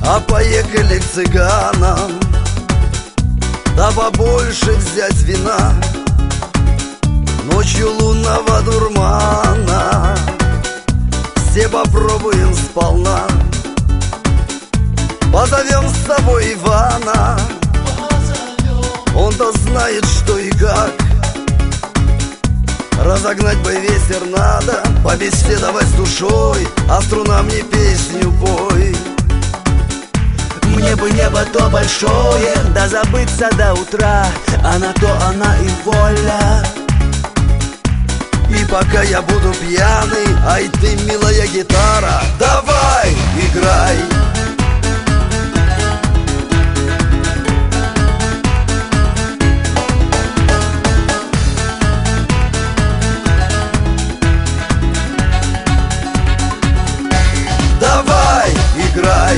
А поехали к цыганам, да побольше взять вина, ночью лунного дурмана все попробуем сполна. Позовем с собой Ивана, он-то знает, что и как. Разогнать бы ветер надо, побеседовать с душой, а струнам не песню пой. Мне бы небо то большое, да забыться до утра, а на то она и воля. И пока я буду пьяный, ай ты, милая гитара, давай, играй. Давай, играй.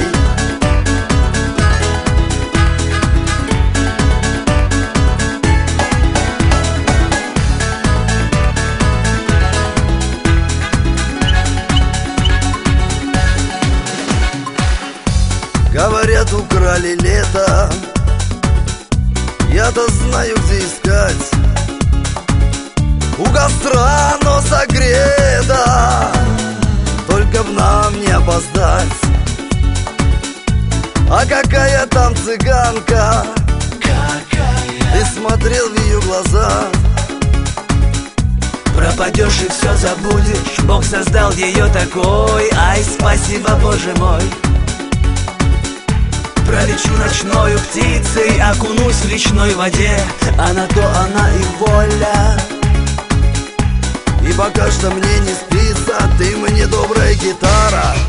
Говорят, украли лето, я-то знаю, где искать. У костра оно согрето, только б нам не опоздать. А какая там цыганка, ты смотрел в ее глаза. Пропадешь и все забудешь, Бог создал ее такой. Ай, спасибо, Боже мой. Пролечу ночною птицей, окунусь в речной воде, а на то она и воля. И пока что мне не спится, ты мне добрая гитара,